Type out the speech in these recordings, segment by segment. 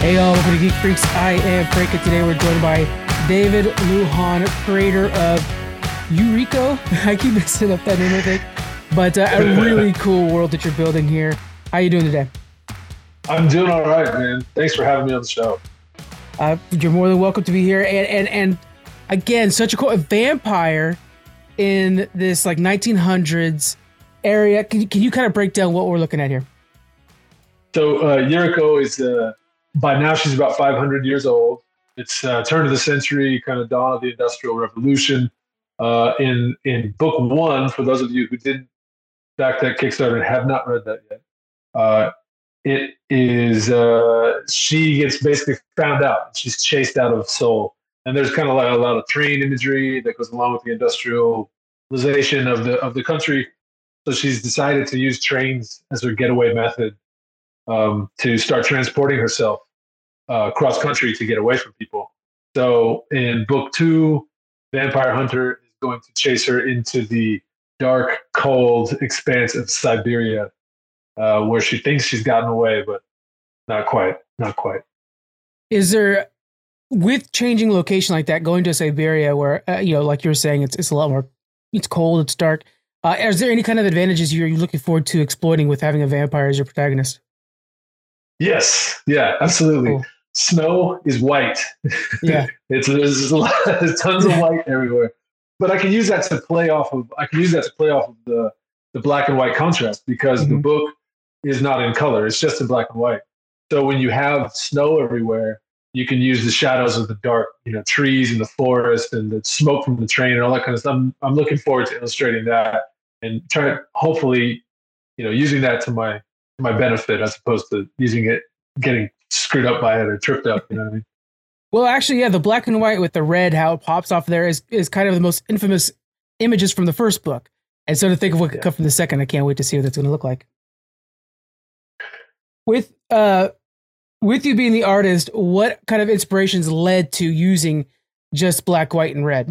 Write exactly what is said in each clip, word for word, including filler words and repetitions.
Hey y'all, welcome to Geek Freaks. I am Frank, and today we're joined by David Lujan, creator of Yuriko. I keep messing up that name, I think. But uh, a really cool world that you're building here. How you doing today? I'm doing all right, man. Thanks for having me on the show. Uh, you're more than welcome to be here. And and and again, such a cool a vampire in this like nineteen hundreds area. Can you, can you kind of break down what we're looking at here? So uh, Yuriko is, uh, by now she's about five hundred years old. It's uh, turn of the century, kind of dawn of the Industrial Revolution. Uh, in in book one, for those of you who didn't back that Kickstarter and have not read that yet, uh, it is uh, she gets basically found out. She's chased out of Seoul, and there's kind of like a lot of train imagery that goes along with the industrialization of the of the country. So she's decided to use trains as her getaway method um, to start transporting herself uh, cross country to get away from people. So in book two, Vampire Hunter is going to chase her into the dark, cold expanse of Siberia, uh, where she thinks she's gotten away, but not quite, not quite. Is there, with changing location like that, going to Siberia where, uh, you know, like you were saying, it's it's a lot more, it's cold, it's dark. Uh, is there any kind of advantages you're looking forward to exploiting with having a vampire as your protagonist? Yes, yeah, absolutely. Cool. Snow is white. Yeah, it's there's, a lot, there's tons of white everywhere. But I can use that to play off of. I can use that to play off of the the black and white contrast because mm-hmm. the book is not in color; it's just in black and white. So when you have snow everywhere, you can use the shadows of the dark, you know, trees in the forest and the smoke from the train and all that kind of stuff. I'm, I'm looking forward to illustrating that and trying, hopefully, you know, using that to my to my benefit as opposed to using it, getting screwed up by it or tripped up. You know what I mean? Well, actually, yeah, the black and white with the red, how it pops off there is is kind of the most infamous images from the first book. And so to think of what could yeah. come from the second, I can't wait to see what that's going to look like. With uh, with you being the artist, what kind of inspirations led to using just black, white, and red?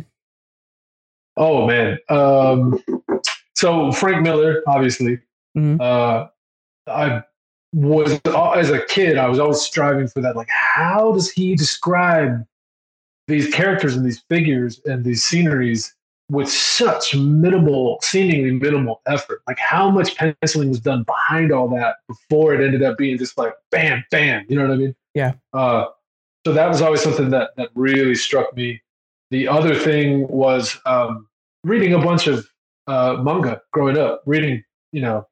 Oh man, um, so Frank Miller, obviously. Mm-hmm. Uh, I was as a kid, I was always striving for that. Like, how does he describe these characters and these figures and these sceneries with such minimal, seemingly minimal effort? Like, how much penciling was done behind all that before it ended up being just like bam, bam. You know what I mean? Yeah. Uh, so that was always something that that really struck me. The other thing was um, reading a bunch of uh, manga growing up, reading, you know,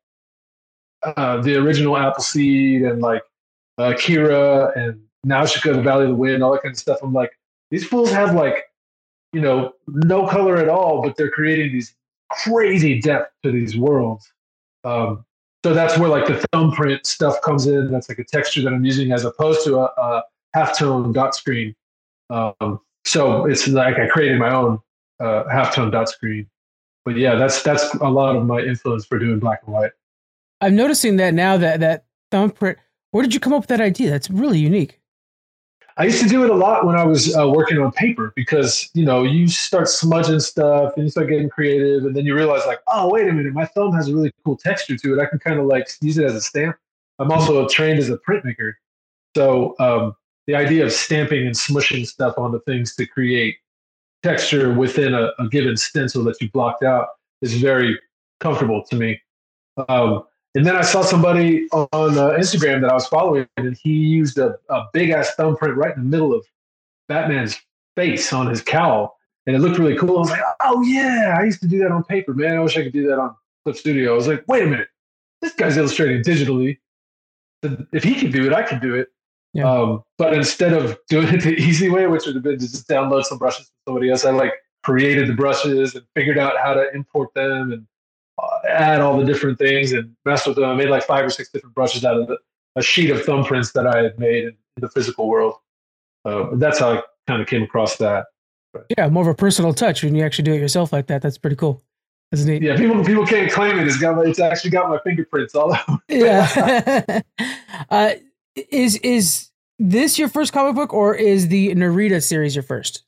uh, the original Appleseed and like uh, Kira and Nausicaa, the Valley of the Wind, all that kind of stuff. I'm like, these fools have like, you know, no color at all, but they're creating these crazy depth to these worlds. Um, so that's where like the thumbprint stuff comes in. That's like a texture that I'm using as opposed to a, a halftone dot screen. Um, so it's like I created my own uh, halftone dot screen. But yeah, that's that's a lot of my influence for doing black and white. I'm noticing that now that that thumbprint. Where did you come up with that idea? That's really unique. I used to do it a lot when I was uh, working on paper because, you know, you start smudging stuff and you start getting creative and then you realize like, oh, wait a minute, my thumb has a really cool texture to it. I can kind of like use it as a stamp. I'm also trained as a printmaker. So um, the idea of stamping and smushing stuff onto things to create texture within a, a given stencil that you blocked out is very comfortable to me. Um, And then I saw somebody on uh, Instagram that I was following, and he used a, a big-ass thumbprint right in the middle of Batman's face on his cowl, and it looked really cool. I was like, oh, yeah, I used to do that on paper, man. I wish I could do that on Clip Studio. I was like, wait a minute. This guy's illustrating digitally. If he can do it, I can do it. Yeah. Um, but instead of doing it the easy way, which would have been to just download some brushes from somebody else, I, like, created the brushes and figured out how to import them and Uh, add all the different things and mess with them. I made like five or six different brushes out of the, a sheet of thumbprints that I had made in, in the physical world. Uh, that's how I kind of came across that. But, yeah, more of a personal touch when you actually do it yourself like that. That's pretty cool. That's neat. Yeah, people people can't claim it. It's got it's actually got my fingerprints all over. Yeah. uh, is is this your first comic book, or is the Narita series your first?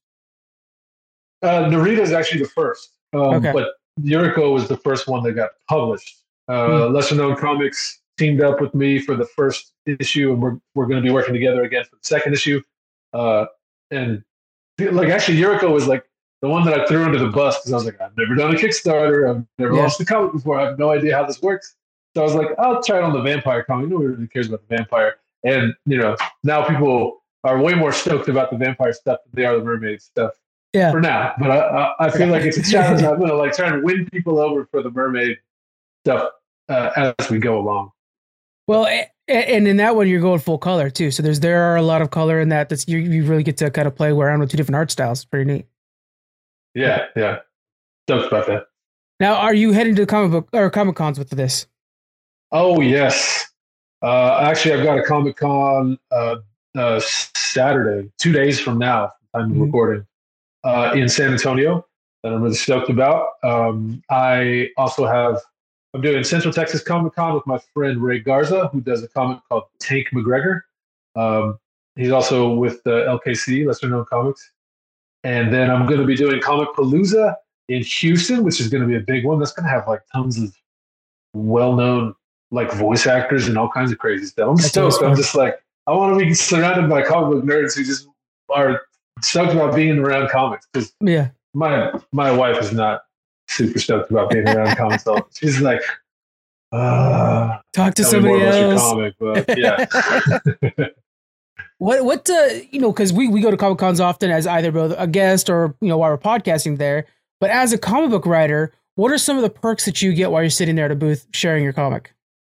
Uh, Narita is actually the first. Um, okay. But Yuriko was the first one that got published. Uh, mm. Lesser Known Comics teamed up with me for the first issue, and we're we're going to be working together again for the second issue. Uh, and like actually, Yuriko was like the one that I threw under the bus because I was like, I've never done a Kickstarter, I've never yeah. launched a comic before, I have no idea how this works. So I was like, I'll try it on the vampire comic. Nobody really cares about the vampire, and you know now people are way more stoked about the vampire stuff than they are the mermaid stuff. Yeah. For now, but I I, I feel like it's a challenge. I'm gonna like try and win people over for the mermaid stuff uh, as we go along. Well, and in that one, you're going full color too. So there's there are a lot of color in that. That's you, you really get to kind of play around with two different art styles. Pretty neat. Yeah, yeah. Stoked about that. Now, are you heading to comic book or Comic Cons with this? Oh yes. Uh, actually, I've got a Comic Con uh, uh, Saturday, two days from now. I'm mm-hmm. recording uh, in San Antonio that I'm really stoked about. Um, I also have. I'm doing Central Texas Comic Con with my friend Ray Garza, who does a comic called Tank McGregor. Um, he's also with uh, L K C, Lesser Known Comics. And then I'm going to be doing Comic Palooza in Houston, which is going to be a big one. That's going to have like tons of well-known like voice actors and all kinds of crazy stuff. I'm stoked. I'm just like, I want to be surrounded by comic book nerds who just are stoked about being around comics. Because yeah, my my wife is not super stoked about being around comics. So she's like, uh, talk to somebody else. Comic, but yeah. what what uh, you know? Because we we go to Comic Cons often as either both a guest or you know while we're podcasting there. But as a comic book writer, what are some of the perks that you get while you're sitting there at a booth sharing your comic?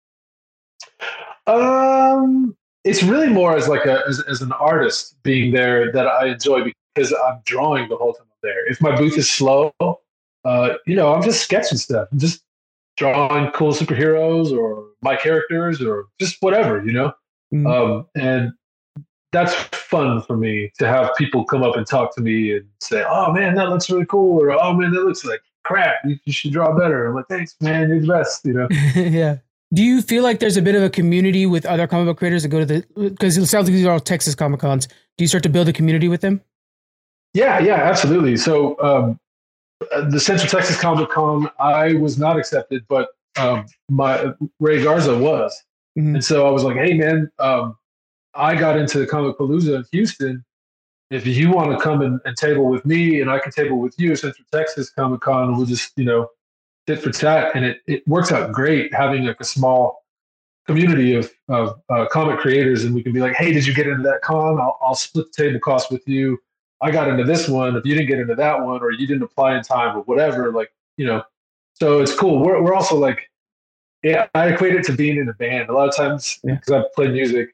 Um, it's really more as like a as, as an artist being there that I enjoy because I'm drawing the whole time I'm there. If my booth is slow. Uh, you know, I'm just sketching stuff. I'm just drawing cool superheroes or my characters or just whatever, you know? Mm-hmm. Um, and that's fun for me to have people come up and talk to me and say, oh, man, that looks really cool. Or, oh, man, that looks like crap. You, you should draw better. I'm like, thanks, man. You're the best, you know? Yeah. Do you feel like there's a bit of a community with other comic book creators that go to the, because it sounds like these are all Texas Comic Cons. Do you start to build a community with them? Yeah, yeah, absolutely. So, um, the Central Texas Comic Con, I was not accepted, but um, my Ray Garza was, mm-hmm. and so I was like, "Hey, man, um, I got into the Comic Palooza in Houston. If you want to come and, and table with me, and I can table with you, Central Texas Comic Con, we'll just you know tit for tat." And it it works out great having like a small community of of uh, comic creators, and we can be like, "Hey, did you get into that con? I'll, I'll split the table cost with you." I got into this one. If you didn't get into that one, or you didn't apply in time, or whatever, like you know, so it's cool. We're we're also like, yeah, I equate it to being in a band. A lot of times, because yeah. I've played music,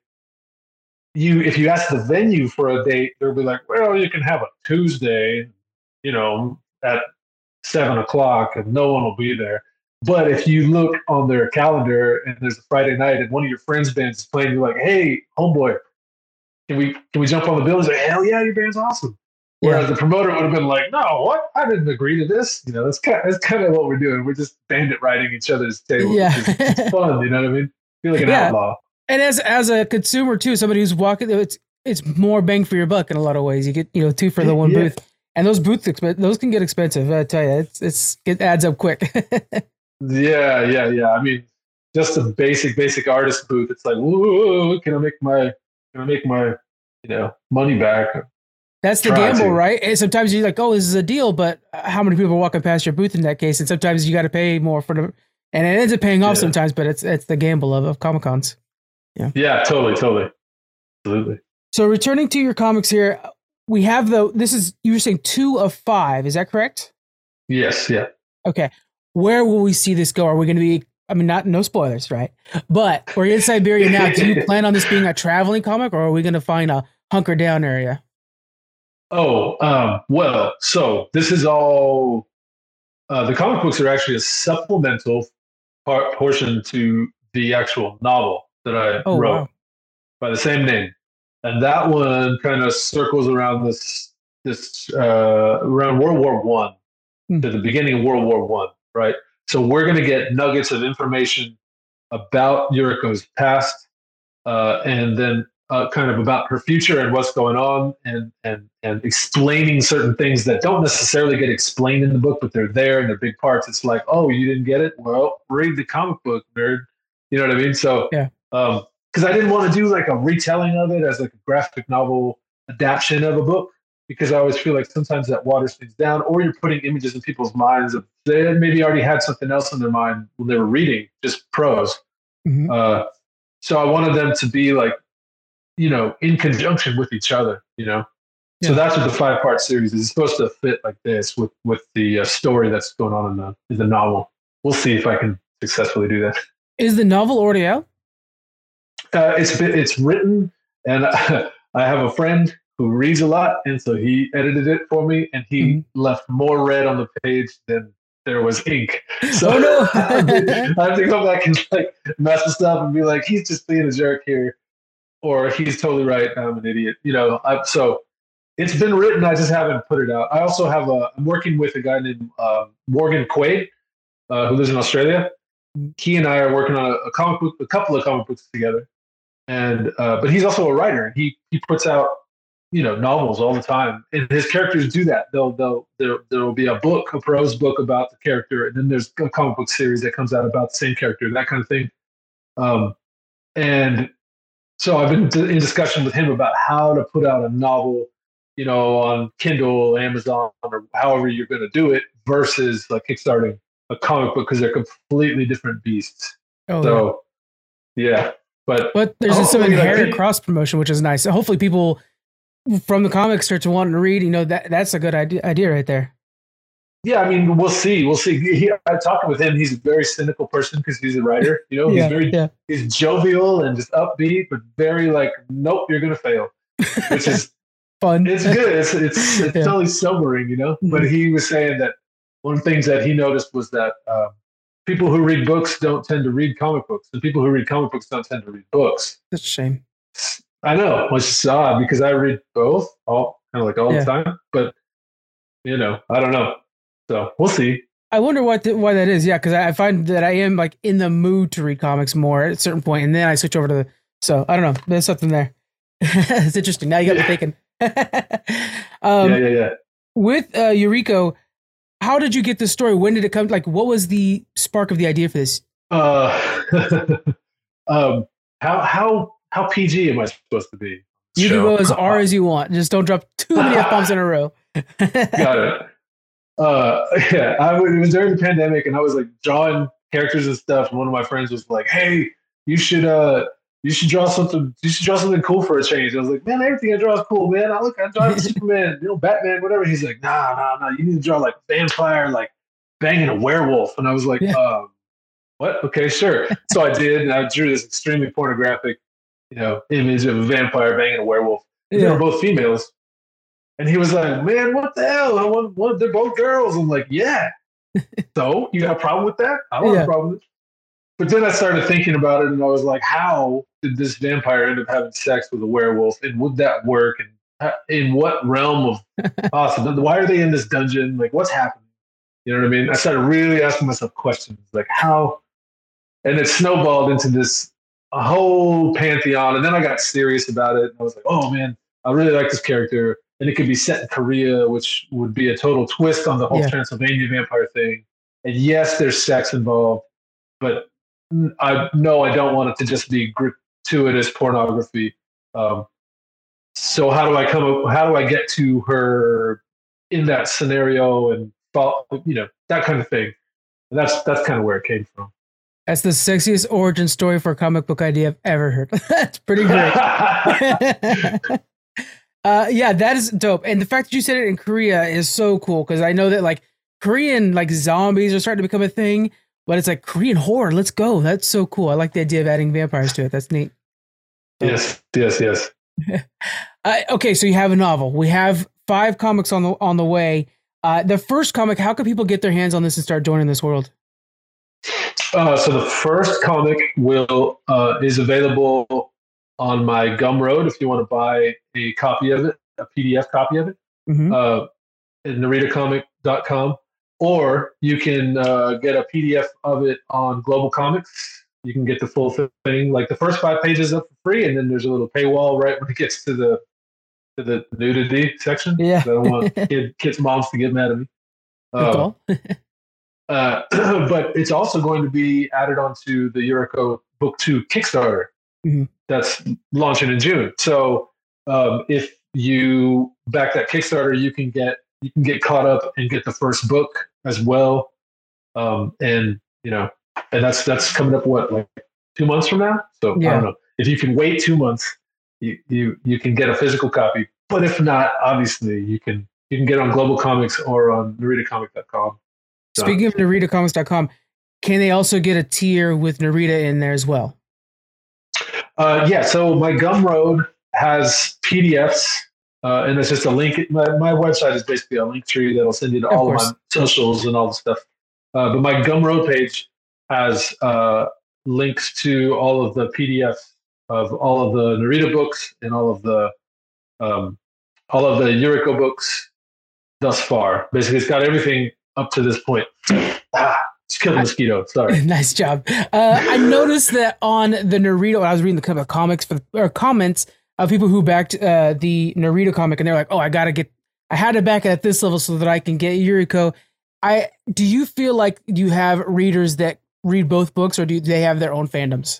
you if you ask the venue for a date, they'll be like, well, you can have a Tuesday, you know, at seven o'clock, and no one will be there. But if you look on their calendar and there's a Friday night, and one of your friends' bands is playing, you're like, hey, homeboy. Can we can we jump on the bill and say, hell yeah, your band's awesome? Whereas yeah. the promoter would have been like, no, what? I didn't agree to this. You know, that's kind of, that's kind of what we're doing. We're just bandit riding each other's tables. Yeah. It's, it's fun, you know what I mean? I feel like an yeah. outlaw. And as as a consumer too, somebody who's walking, it's it's more bang for your buck in a lot of ways. You get you know two for the one yeah. booth, and those booths those can get expensive. I tell you, it's it's it adds up quick. yeah, yeah, yeah. I mean, just a basic basic artist booth. It's like, whoa, can I make my can I make my you know money back? That's the Try gamble, to. right? And sometimes you're like, oh, this is a deal, but how many people are walking past your booth in that case? And sometimes you got to pay more for the, and it ends up paying off yeah. sometimes, but it's it's the gamble of, of Comic Cons. Yeah. Yeah, totally, totally. Absolutely. So returning to your comics here, we have the, this is, you were saying two of five, is that correct? Yes, yeah. Okay. Where will we see this go? Are we going to be, I mean, not, no spoilers, right? But we're in Siberia now. Do you plan on this being a traveling comic, or are we going to find a hunker down area? Oh, um, well, so this is all, uh, the comic books are actually a supplemental part, portion to the actual novel that I oh, wrote wow. by the same name. And that one kind of circles around this, this, uh, around World War One hmm. to the beginning of World War One, right? So we're going to get nuggets of information about Yuriko's past, uh, and then Uh, kind of about her future and what's going on, and and and explaining certain things that don't necessarily get explained in the book, but they're there and they're big parts. It's like, oh, you didn't get it? Well, read the comic book, nerd. You know what I mean? So, yeah. um, because I didn't want to do like a retelling of it as like a graphic novel adaptation of a book, because I always feel like sometimes that waters things down, or you're putting images in people's minds of they maybe already had something else in their mind when they were reading just prose. Mm-hmm. Uh, so I wanted them to be like, you know, in conjunction with each other, you know? Yeah. So that's what the five part series is. It's supposed to fit like this with, with the uh, story that's going on in the, in the novel. We'll see if I can successfully do that. Is the novel already out? Uh, it's it's written, and I, I have a friend who reads a lot, and so he edited it for me, and he mm-hmm. left more red on the page than there was ink. So oh, no. I, have to, I have to go back and like mess with stuff and be like, he's just being a jerk here, or he's totally right, I'm an idiot. You know, I, so it's been written, I just haven't put it out. I also have a, I'm working with a guy named uh, Morgan Quaid, uh, who lives in Australia. He and I are working on a, a comic book, a couple of comic books together. And uh, but he's also a writer. He he puts out, you know, novels all the time, and his characters do that. They'll they'll there there will be a book, a prose book about the character, and then there's a comic book series that comes out about the same character, that kind of thing. Um, and so I've been in discussion with him about how to put out a novel, you know, on Kindle, Amazon, or however you're going to do it, versus like kickstarting a comic book, because they're completely different beasts. Oh, so yeah. yeah. But, but there's some inherent cross promotion, which is nice. So hopefully people from the comics start to want to read. You know, that that's a good idea, idea right there. Yeah, I mean, we'll see. We'll see. He, I talked with him. He's a very cynical person because he's a writer. You know, he's yeah, very yeah. he's jovial and just upbeat, but very like, nope, you're gonna fail, which is fun. It's good. It's it's it's yeah. totally sobering, you know. Mm-hmm. But he was saying that one of the things that he noticed was that. Um, people who read books don't tend to read comic books, and people who read comic books don't tend to read books. That's a shame. I know, which is odd because I read both, all kind of like all yeah. the time. But you know, I don't know. So we'll see. I wonder what the, why that is. Yeah, because I find that I am like in the mood to read comics more at a certain point, and then I switch over to the. So I don't know. There's something there. It's interesting. Now you got me thinking. um, yeah, yeah, yeah. With uh, Yuriko. How did you get this story? When did it come? Like, what was the spark of the idea for this? Uh, um, how how how P G am I supposed to be? You show? Can go as R as you want. Just don't drop too many F bombs in a row. Got it. Uh, yeah, I it was during the pandemic, and I was like drawing characters and stuff. And one of my friends was like, "Hey, you should uh, you should draw something. You should draw something cool for a change." I was like, "Man, everything I draw is cool, man. I look, I draw Superman, you know, Batman, whatever." He's like, "Nah, nah, nah. You need to draw like vampire, like banging a werewolf." And I was like, yeah. um, "What? Okay, sure." So I did, and I drew this extremely pornographic, you know, image of a vampire banging a werewolf. Yeah. They were both females, and he was like, "Man, what the hell? I want, want they're both girls." I'm like, "Yeah." So you got a problem with that? I don't yeah. have a problem with it. But then I started thinking about it, and I was like, how did this vampire end up having sex with a werewolf? And would that work? And in what realm of possible? Why are they in this dungeon? Like, what's happening? You know what I mean? I started really asking myself questions, like how, and it snowballed into this a whole pantheon. And then I got serious about it. And I was like, oh, man, I really like this character. And it could be set in Korea, which would be a total twist on the whole yeah. Transylvania vampire thing. And yes, there's sex involved, but I no, I don't want it to just be gratuitous pornography. Um, so how do I come up? How do I get to her in that scenario and you know that kind of thing? And that's that's kind of where it came from. That's the sexiest origin story for a comic book idea I've ever heard. That's pretty great. uh, yeah, that is dope. And the fact that you said it in Korea is so cool because I know that like Korean like zombies are starting to become a thing. But it's like Korean horror. Let's go. That's so cool. I like the idea of adding vampires to it. That's neat. So, yes, yes, yes. uh, okay, so you have a novel. We have five comics on the on the way. Uh, the first comic. How can people get their hands on this and start joining this world? Uh, so the first comic will uh, is available on my Gumroad if you want to buy a copy of it, a P D F copy of it, mm-hmm. uh, at narita comic dot com. Or you can uh, get a P D F of it on Global Comics. You can get the full thing, like the first five pages up for free, and then there's a little paywall right when it gets to the to the nudity section. Yeah, I don't want kid, kids' moms to get mad at me. Um, uh, but it's also going to be added onto the Yuriko book two Kickstarter Mhm. that's launching in June. So um, if you back that Kickstarter, you can get you can get caught up and get the first book as well. Um, and you know, and that's that's coming up what like two months from now. So Yeah. I don't know if you can wait two months, you you you can get a physical copy. But if not, obviously you can you can get it on Global Comics or on Narita Comic dot com. Speaking of Narita Comics dot com, can they also get a tier with Narita in there as well? Uh, yeah, so my Gumroad has P D Fs, uh, and it's just a link. My, my website is basically a link tree that'll send you to Of all course. of my socials and all the stuff. Uh, but my Gumroad page has uh, links to all of the P D Fs of all of the Narita books and all of the um, all of the Yuriko books thus far. Basically, it's got everything up to this point. Ah, just killed a mosquito. Sorry. Nice job. Uh, I noticed that on the Narita, when I was reading the cover comics for or comments of people who backed uh, the Narita comic, and they're like, "Oh, I gotta get, I had to back it at this level so that I can get Yuriko." I do you feel like you have readers that read both books, or do they have their own fandoms?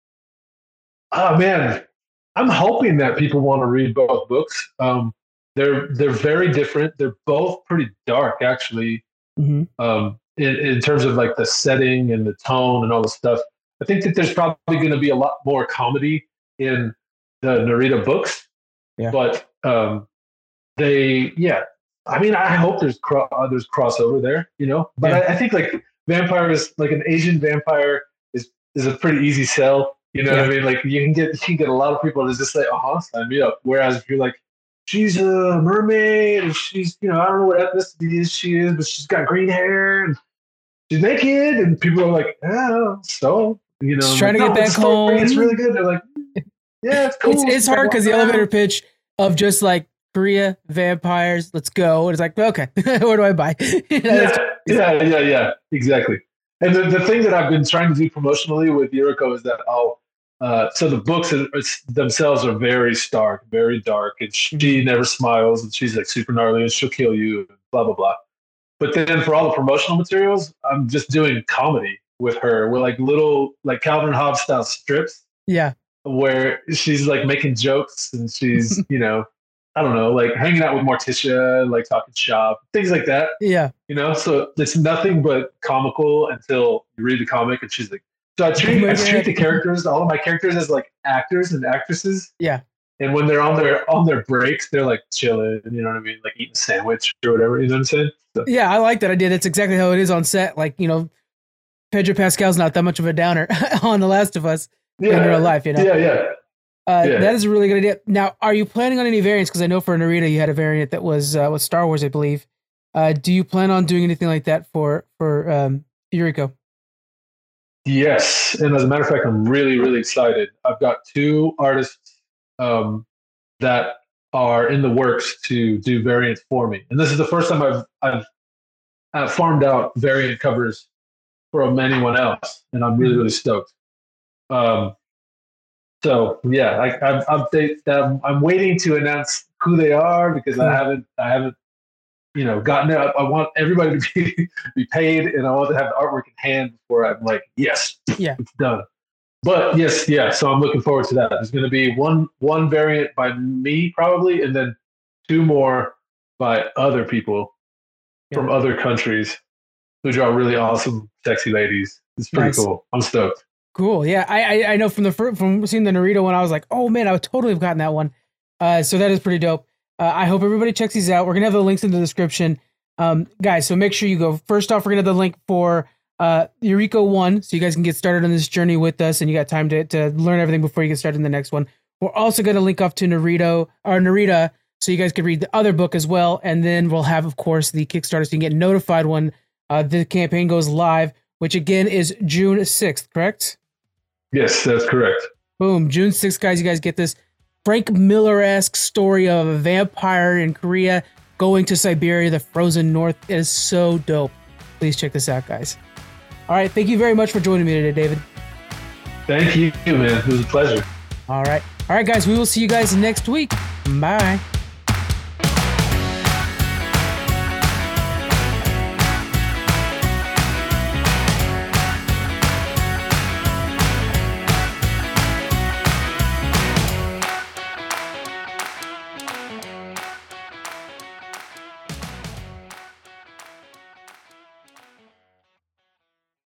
Oh man, I'm hoping that people want to read both books. Um, they're they're very different. They're both pretty dark, actually. Mm-hmm. Um, in, in terms of like the setting and the tone and all the stuff. I think that there's probably going to be a lot more comedy in the Narita books. Yeah. But um, they, yeah. I mean, I hope there's cro- uh, there's crossover there, you know. But Yeah. I, I think like vampire is like an Asian vampire is is a pretty easy sell. You know Yeah. what I mean? Like you can get you can get a lot of people to just say, "Uh huh, sign me up." Whereas if you're like, she's a mermaid and she's, you know, I don't know what ethnicity is she is, but she's got green hair and she's naked, and people are like, oh, so, you know, Just trying like, to get no, back the story, home. It's really good. They're like, yeah, it's cool. It's it's hard because the Wow. elevator pitch of just like Korea vampires, let's go. And it's like, okay, where do I buy? You know, Yeah, yeah, yeah, yeah, exactly. And the, the thing that I've been trying to do promotionally with Yuriko is that I'll, uh, so the books are, themselves are very stark, very dark, and she Mhm. never smiles, and she's like super gnarly, and she'll kill you, and blah, blah, blah. But then for all the promotional materials, I'm just doing comedy with her. We're like little, like Calvin and Hobbes style strips Yeah. where she's like making jokes and she's, you know, I don't know, like hanging out with Morticia, like talking shop, things like that, Yeah. you know? So it's nothing but comical until you read the comic and she's like, so I treat, Oh my I treat God. the characters, all of my characters as like actors and actresses. Yeah. And when they're on their on their breaks, they're like chilling, you know what I mean? Like eating a sandwich or whatever, you know what I'm saying? So, Yeah, I like that idea. That's exactly how it is on set. Like, you know, Pedro Pascal's not that much of a downer on The Last of Us yeah, in real life, you know? yeah, yeah. Uh, Yeah. That is a really good idea. Now, are you planning on any variants? Because I know for Narita, you had a variant that was uh, with Star Wars, I believe. Uh, do you plan on doing anything like that for for um, Yuriko? Yes, and as a matter of fact, I'm really, really excited. I've got two artists um, that are in the works to do variants for me, and this is the first time I've I've, I've farmed out variant covers from anyone else, and I'm really, really stoked. Um, so yeah, I, I'm I'm, they, I'm I'm waiting to announce who they are because I haven't I haven't you know gotten it. I, I want everybody to be be paid, and I want to have the artwork in hand before I'm like, yes, Yeah. it's done. But yes, yeah. So I'm looking forward to that. There's going to be one one variant by me probably, and then two more by other people Yeah. from other countries who draw really awesome, sexy ladies. It's pretty Nice. cool. I'm stoked. Cool. Yeah, I I, I know from the fir- from seeing the Narita one, I was like, oh man, I would totally have gotten that one. Uh, so that is pretty dope. Uh, I hope everybody checks these out. We're gonna have the links in the description, um, guys. So make sure you go. First off, we're gonna have the link for uh, Yuriko one, so you guys can get started on this journey with us, and you got time to to learn everything before you get started in the next one. We're also gonna link off to Naruto or Narita, so you guys can read the other book as well, and then we'll have, of course, the Kickstarter, so you can get notified when uh, the campaign goes live, which again is June sixth, correct? Yes, that's correct. Boom, June sixth, guys. You guys get this Frank Miller-esque story of a vampire in Korea going to Siberia, the frozen north. It is so dope. Please check this out, guys. All right, thank you very much for joining me today, David. Thank you, man. It was a pleasure. All right. All right, guys, we will see you guys next week. Bye.